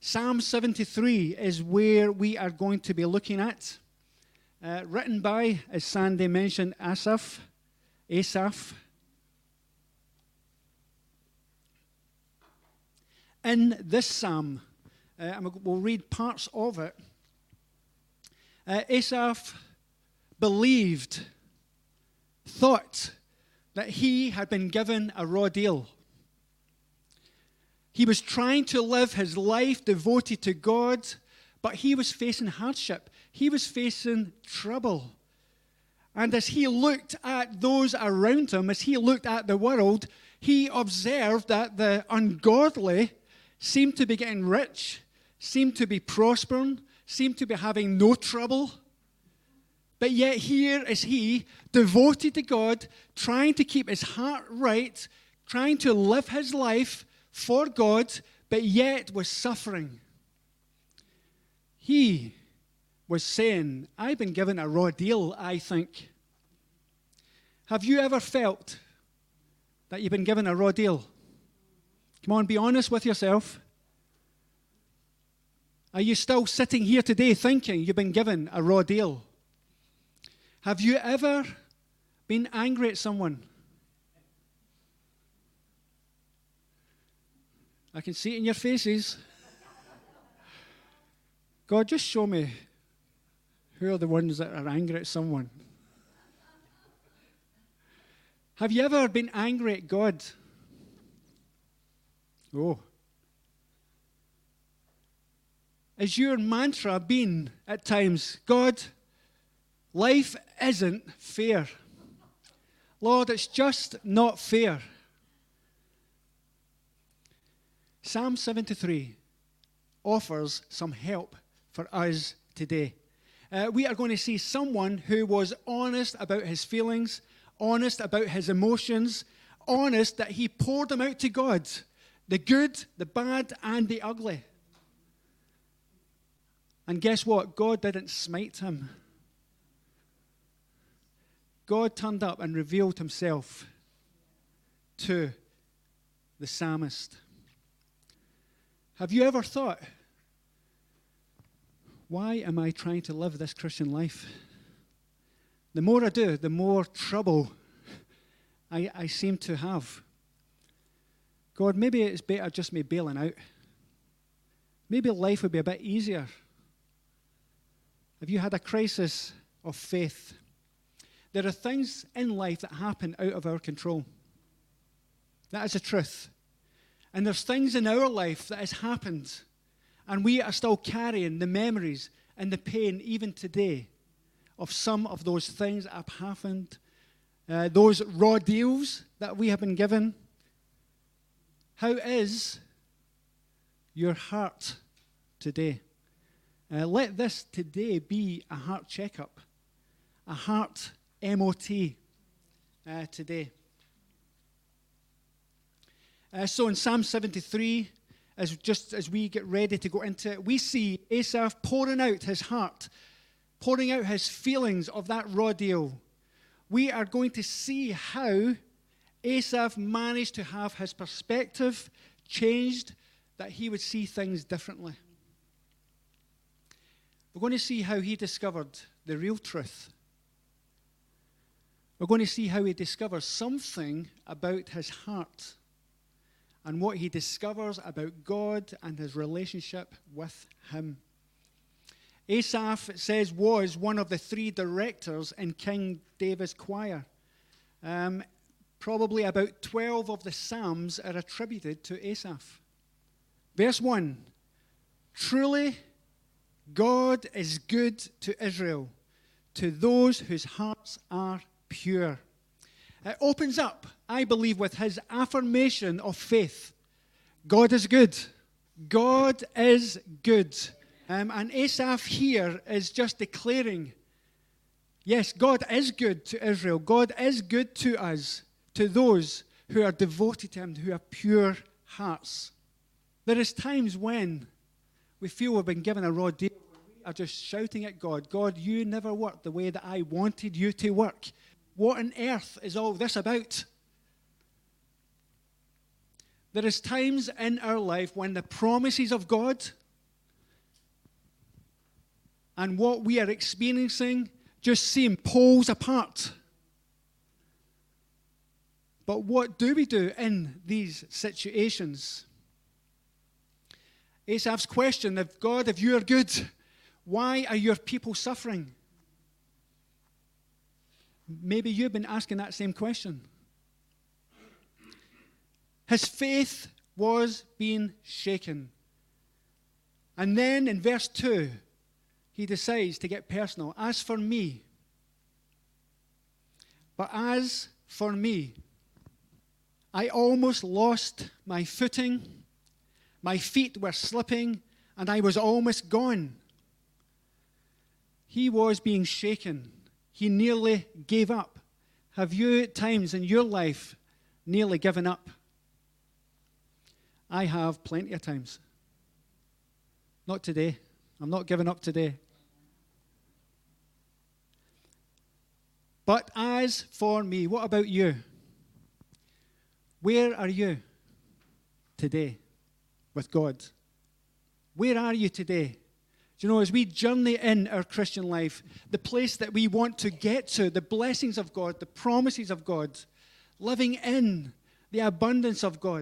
Psalm 73 is where we are going to be looking at. Written by, as Sandy mentioned, Asaph. In this psalm, and we'll read parts of it, Asaph thought that he had been given a raw deal. He was trying to live his life devoted to God, but he was facing hardship. He was facing trouble. And as he looked at those around him, as he looked at the world, he observed that the ungodly seemed to be getting rich, seemed to be prospering, seemed to be having no trouble. But yet here is he, devoted to God, trying to keep his heart right, trying to live his life for God, but yet was suffering. He was saying, I've been given a raw deal, I think. Have you ever felt that you've been given a raw deal? Come on, be honest with yourself. Are you still sitting here today thinking you've been given a raw deal? Have you ever been angry at someone? I can see it in your faces. God, just show me who are the ones that are angry at someone. Have you ever been angry at God? Oh. Is your mantra been at times, God, life isn't fair. Lord, it's just not fair. Psalm 73 offers some help for us today. We are going to see someone who was honest about his feelings, honest about his emotions, honest that he poured them out to God, the good, the bad, and the ugly. And guess what? God didn't smite him. God turned up and revealed himself to the psalmist. Have you ever thought, why am I trying to live this Christian life? The more I do, the more trouble I seem to have. God, maybe it's better just me bailing out. Maybe life would be a bit easier. Have you had a crisis of faith? There are things in life that happen out of our control. That is the truth. And there's things in our life that has happened, and we are still carrying the memories and the pain even today of some of those things that have happened, those raw deals that we have been given. How is your heart today? Let this today be a heart checkup, a heart MOT today. So in Psalm 73, as we get ready to go into it, we see Asaph pouring out his heart, pouring out his feelings of that raw deal. We are going to see how Asaph managed to have his perspective changed, that he would see things differently. We're going to see how he discovered the real truth. We're going to see how he discovers something about his heart and what he discovers about God and his relationship with him. Asaph, it says, was one of the 3 directors in King David's choir. Probably about 12 of the Psalms are attributed to Asaph. Verse 1, truly God is good to Israel, to those whose hearts are pure. It opens up, I believe, with his affirmation of faith. God is good. God is good. And Asaph here is just declaring, yes, God is good to Israel. God is good to us, to those who are devoted to him, who have pure hearts. There is times when we feel we've been given a raw deal. We are just shouting at God, God, you never worked the way that I wanted you to work. What on earth is all this about? There is times in our life when the promises of God and what we are experiencing just seem poles apart. But what do we do in these situations? Asaph's question, if God, if you are good, why are your people suffering? Maybe you've been asking that same question. His faith was being shaken. And then in verse 2, he decides to get personal. As for me, I almost lost my footing. My feet were slipping, and I was almost gone. He was being shaken. He nearly gave up. Have you at times in your life nearly given up? I have plenty of times. Not today. I'm not giving up today. But as for me, what about you? Where are you today with God? Where are you today? Do you know, as we journey in our Christian life, the place that we want to get to, the blessings of God, the promises of God, living in the abundance of God.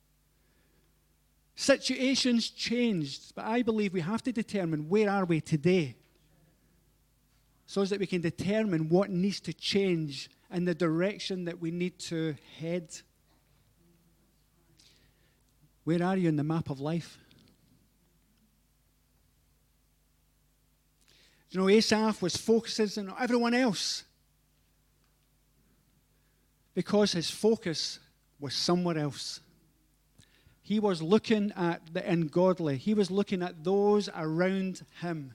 Situations changed, but I believe we have to determine where are we today so that we can determine what needs to change and the direction that we need to head. Where are you in the map of life? You know, Asaph was focusing on everyone else because his focus was somewhere else. He was looking at the ungodly. He was looking at those around him.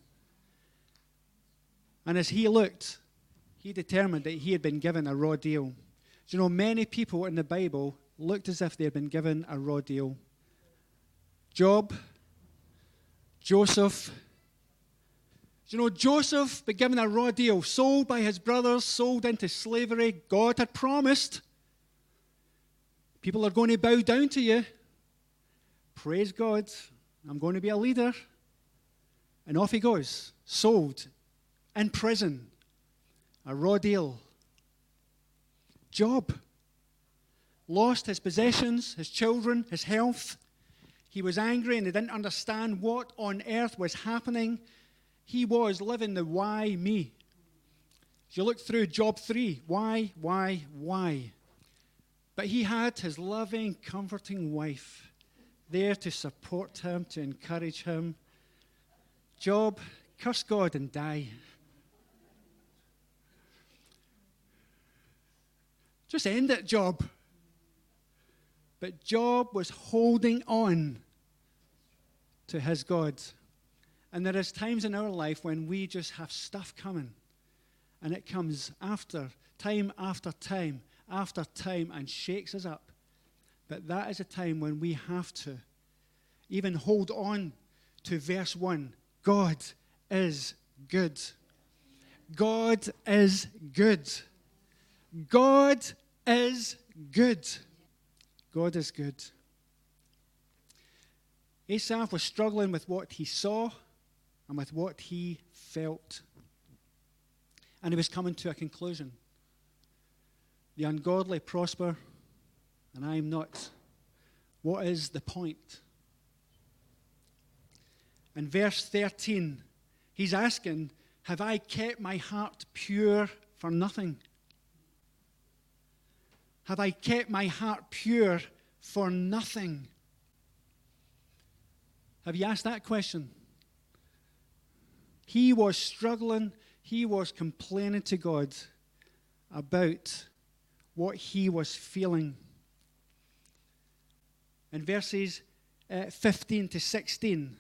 And as he looked, he determined that he had been given a raw deal. Do you know, many people in the Bible looked as if they had been given a raw deal. Job, Joseph. You know, Joseph been given a raw deal, sold by his brothers, sold into slavery. God had promised, people are going to bow down to you. Praise God, I'm going to be a leader. And off he goes, sold, in prison, a raw deal. Job lost his possessions, his children, his health. He was angry and he didn't understand what on earth was happening. He was living the why me. As you look through Job 3, why? But he had his loving, comforting wife there to support him, to encourage him. Job, curse God and die. Just end it, Job. But Job was holding on to his God. And there is times in our life when we just have stuff coming. And it comes after time and shakes us up. But that is a time when we have to even hold on to verse 1. God is good. God is good. God is good. God is good. Asaph was struggling with what he saw and with what he felt. And he was coming to a conclusion. The ungodly prosper, and I am not. What is the point? In verse 13, he's asking, have I kept my heart pure for nothing? Have I kept my heart pure for nothing? Have you asked that question? He was struggling, he was complaining to God about what he was feeling. In verses 15 to 16,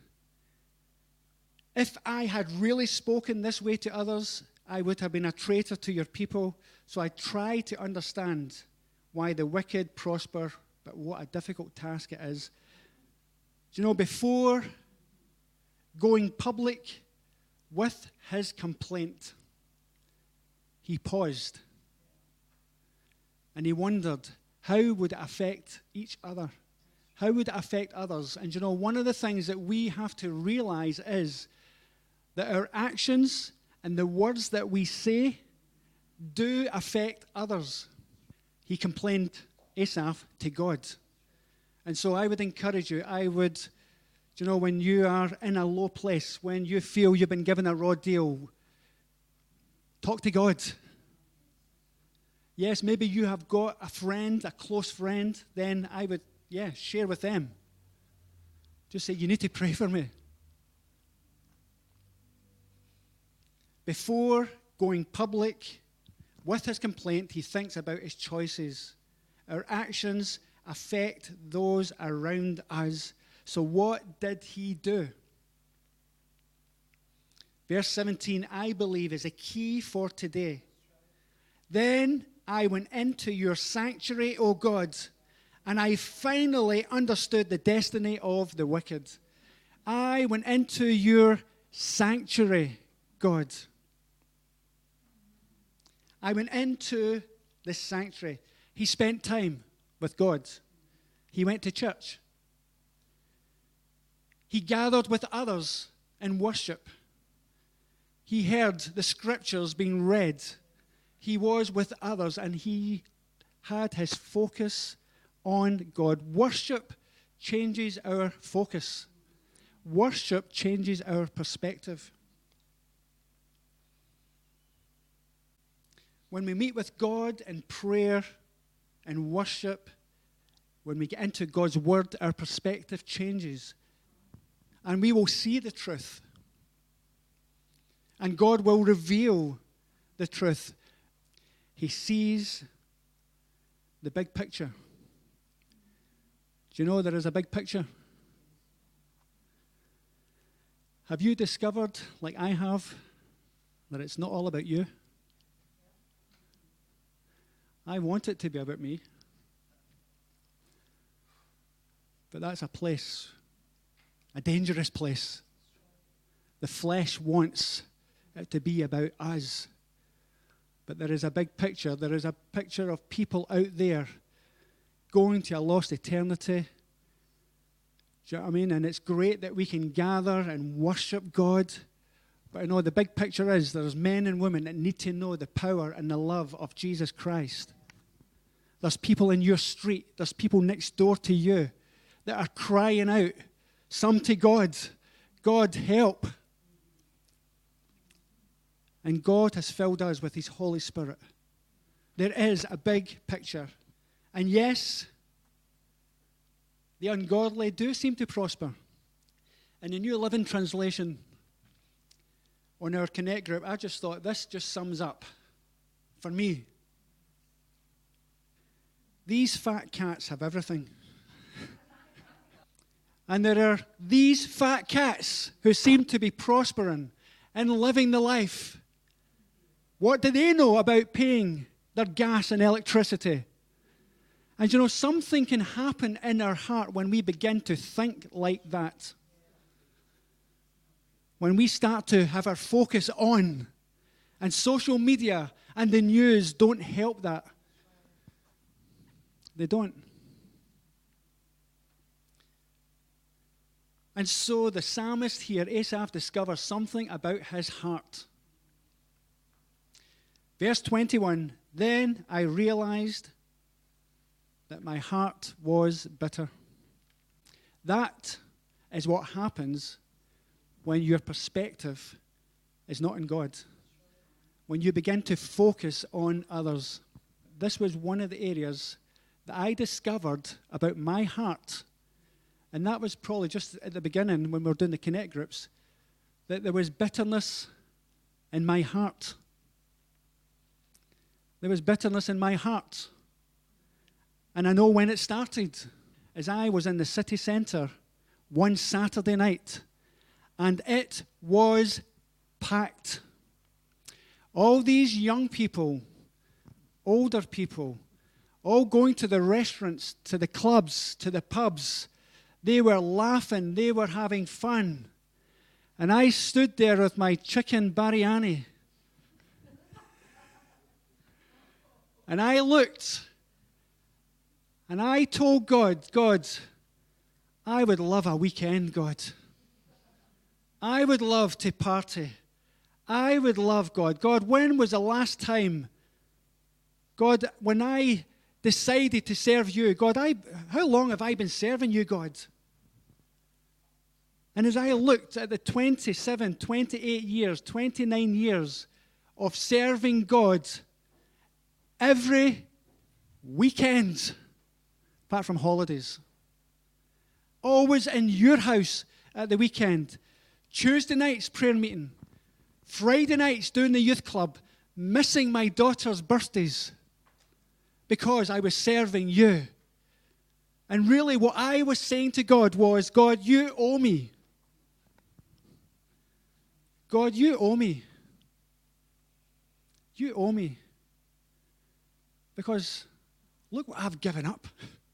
if I had really spoken this way to others, I would have been a traitor to your people. So I try to understand why the wicked prosper, but what a difficult task it is. Do you know, before going public with his complaint, he paused and he wondered, how would it affect each other? How would it affect others? And you know, one of the things that we have to realize is that our actions and the words that we say do affect others. He complained, Asaph, to God. And so I would encourage you, when you are in a low place, when you feel you've been given a raw deal, talk to God. Yes, maybe you have got a friend, a close friend, then I would, share with them. Just say, you need to pray for me. Before going public with his complaint, he thinks about his choices. Our actions affect those around us. So what did he do? Verse 17, I believe, is a key for today. Then I went into your sanctuary, O God, and I finally understood the destiny of the wicked. I went into your sanctuary, God. I went into the sanctuary. He spent time with God. He went to church. He gathered with others in worship. He heard the scriptures being read. He was with others, and he had his focus on God. Worship changes our focus. Worship changes our perspective. When we meet with God in prayer and worship, when we get into God's word, our perspective changes. And we will see the truth. And God will reveal the truth. He sees the big picture. Do you know there is a big picture? Have you discovered, like I have, that it's not all about you? I want it to be about me. But that's a place, a dangerous place. The flesh wants it to be about us. But there is a big picture. There is a picture of people out there going to a lost eternity. Do you know what I mean? And it's great that we can gather and worship God. But I know the big picture is there's men and women that need to know the power and the love of Jesus Christ. There's people in your street. There's people next door to you that are crying out, some to God, God help. And God has filled us with his Holy Spirit. There is a big picture. And yes, the ungodly do seem to prosper. In the New Living Translation on our Connect group, I just thought this just sums up for me. These fat cats have everything. And there are these fat cats who seem to be prospering and living the life. What do they know about paying their gas and electricity? And you know, something can happen in our heart when we begin to think like that. When we start to have our focus on, and social media and the news don't help that. They don't. And so the psalmist here, Asaph, discovers something about his heart. Verse 21, then I realized that my heart was bitter. That is what happens when your perspective is not in God. When you begin to focus on others. This was one of the areas that I discovered about my heart. And that was probably just at the beginning when we were doing the Connect groups, that there was bitterness in my heart. There was bitterness in my heart. And I know when it started, as I was in the city centre one Saturday night, and it was packed. All these young people, older people, all going to the restaurants, to the clubs, to the pubs. They were laughing. They were having fun. And I stood there with my chicken biryani. And I looked. And I told God, God, I would love a weekend, God. I would love to party. I would love God. God, when was the last time, God, when I decided to serve you, God, how long have I been serving you, God? And as I looked at the 27, 28 years, 29 years of serving God every weekend, apart from holidays, always in your house at the weekend, Tuesday nights prayer meeting, Friday nights doing the youth club, missing my daughter's birthdays because I was serving you. And really what I was saying to God was, God, you owe me. God, you owe me. You owe me. Because look what I've given up.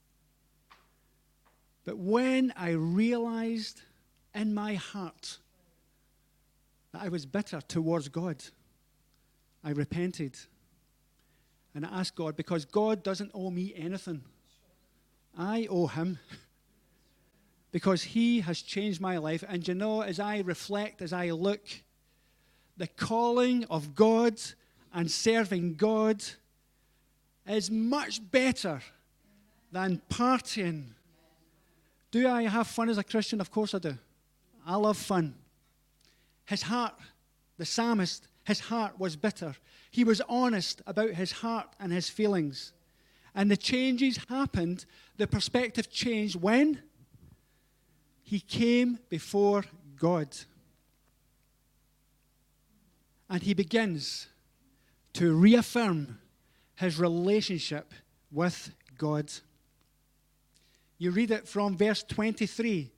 But when I realized in my heart that I was bitter towards God, I repented. And I asked God, because God doesn't owe me anything. I owe him. Because he has changed my life. And you know, as I reflect, as I look, the calling of God and serving God is much better than partying. Do I have fun as a Christian? Of course I do. I love fun. His heart, the psalmist, his heart was bitter. He was honest about his heart and his feelings. And the changes happened, the perspective changed when he came before God. And he begins to reaffirm his relationship with God. You read it from verse 23.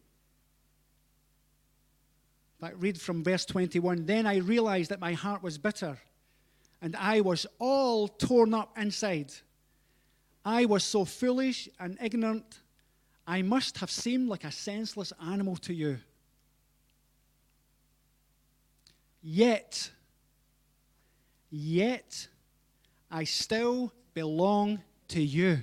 In fact, read from verse 21. Then I realized that my heart was bitter, and I was all torn up inside. I was so foolish and ignorant, I must have seemed like a senseless animal to you. Yet, I still belong to you.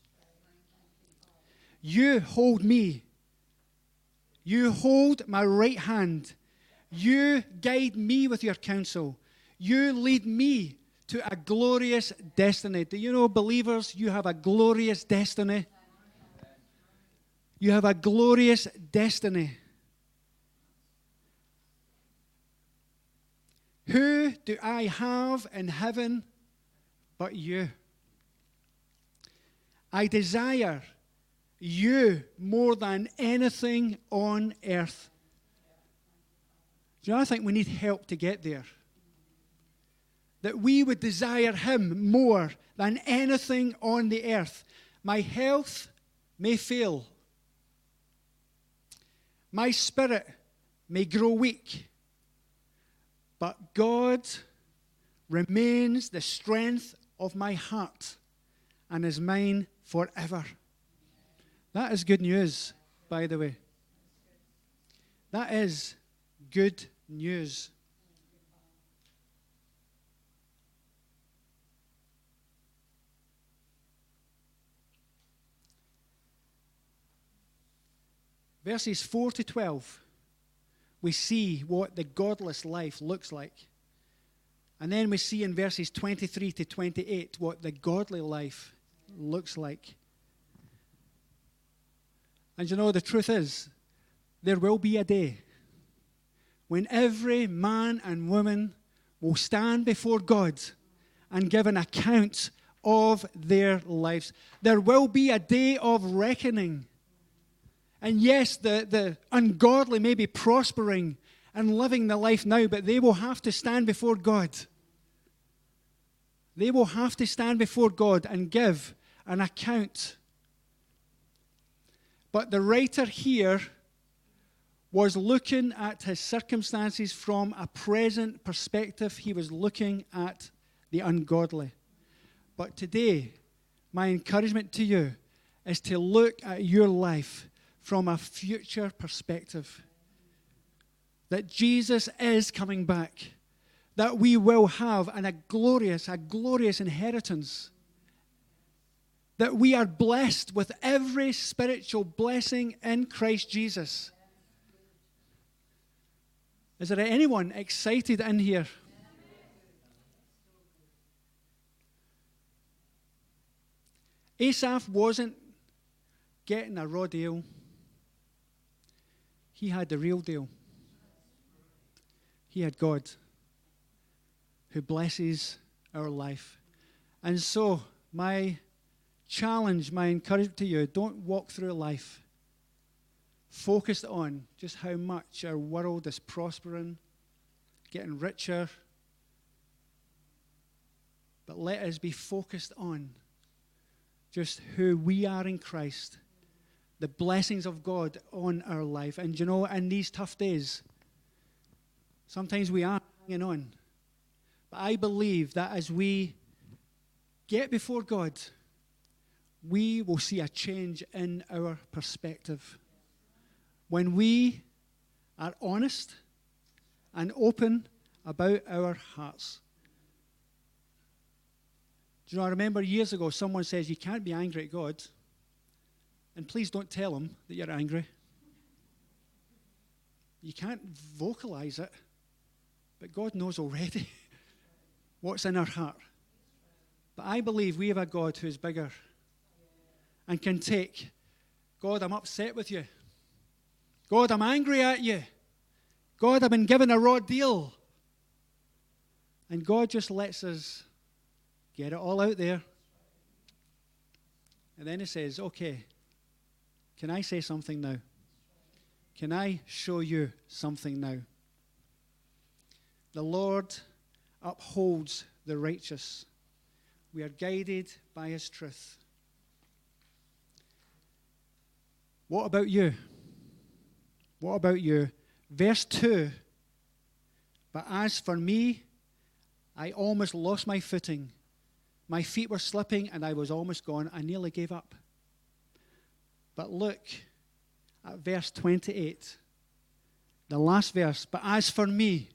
You hold me. You hold my right hand. You guide me with your counsel. You lead me to a glorious destiny. Do you know, believers, you have a glorious destiny? You have a glorious destiny. Who do I have in heaven but you? I desire you more than anything on earth. Do you know, I think we need help to get there. That we would desire him more than anything on the earth. My health may fail. My spirit may grow weak. But God remains the strength of my heart and is mine forever. That is good news, by the way. That is good news. Verses 4 to 12, we see what the godless life looks like. And then we see in verses 23 to 28 what the godly life looks like. And you know, the truth is, there will be a day when every man and woman will stand before God and give an account of their lives. There will be a day of reckoning. And yes, the ungodly may be prospering and living the life now, but they will have to stand before God. They will have to stand before God and give an account. But the writer here was looking at his circumstances from a present perspective. He was looking at the ungodly. But today, my encouragement to you is to look at your life from a future perspective. That Jesus is coming back. That we will have a glorious inheritance. That we are blessed with every spiritual blessing in Christ Jesus. Is there anyone excited in here? Asaph wasn't getting a raw deal. He had the real deal. He had God who blesses our life. And so, my challenge, my encouragement to you, don't walk through life focused on just how much our world is prospering, getting richer. But let us be focused on just who we are in Christ, the blessings of God on our life. And you know, in these tough days, sometimes we are hanging on. But I believe that as we get before God, we will see a change in our perspective. When we are honest and open about our hearts. Do you know, I remember years ago someone says you can't be angry at God, and please don't tell him that you're angry. You can't vocalize it, but God knows already what's in our heart. But I believe we have a God who is bigger and can take, God, I'm upset with you. God, I'm angry at you. God, I've been given a raw deal. And God just lets us get it all out there. And then he says, okay, can I say something now? Can I show you something now? The Lord upholds the righteous. We are guided by his truth. What about you? What about you? Verse 2, but as for me, I almost lost my footing. My feet were slipping and I was almost gone. I nearly gave up. But look at verse 28, the last verse. But as for me,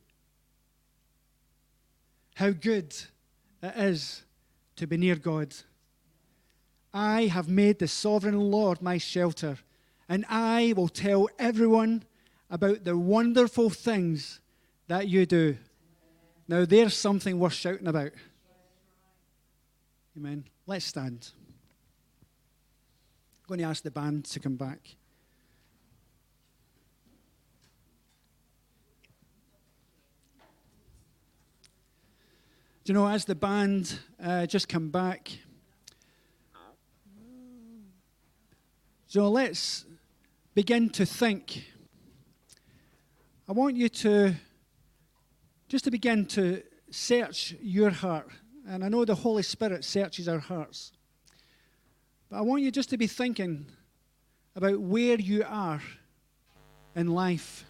how good it is to be near God. I have made the sovereign Lord my shelter, and I will tell everyone about the wonderful things that you do. Now, there's something worth shouting about. Amen. Let's stand. I'm going to ask the band to come back. Do you know, as the band just come back, so let's begin to think. I want you to just to begin to search your heart. And I know the Holy Spirit searches our hearts. But I want you just to be thinking about where you are in life.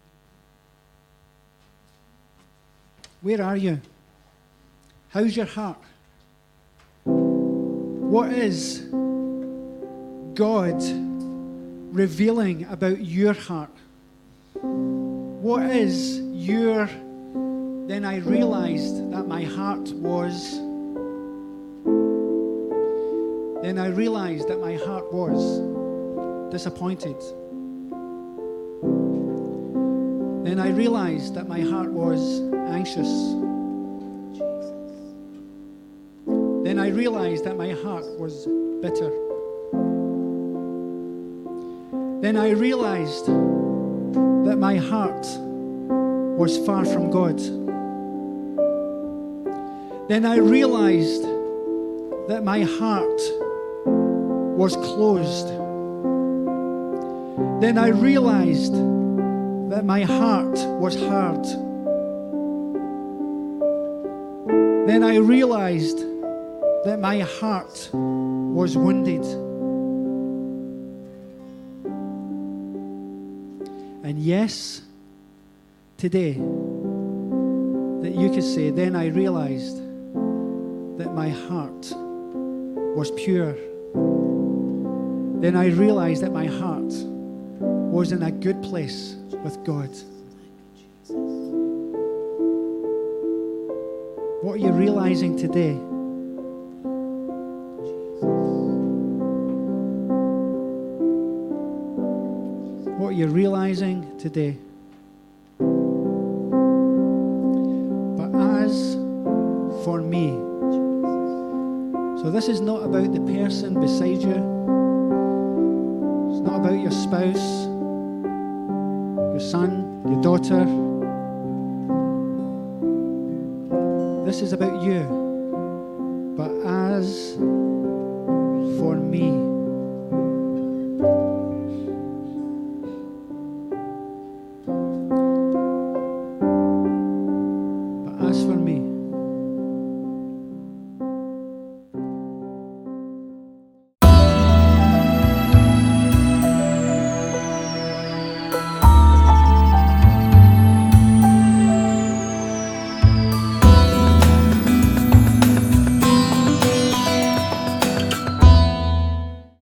Where are you? How's your heart? What is God revealing about your heart? What is your... Then I realized that my heart was... Then I realized that my heart was disappointed. Then I realized that my heart was anxious. Then I realized that my heart was bitter. Then I realized that my heart was far from God. Then I realized that my heart was closed. Then I realized that my heart was hard. Then I realized that my heart was wounded. And yes, today, that you could say, then I realized that my heart was pure. Then I realized that my heart was in a good place with God. What are you realizing today? What are you realizing today? for me. So this is not about the person beside you. It's not about your spouse, your son, your daughter. This is about you.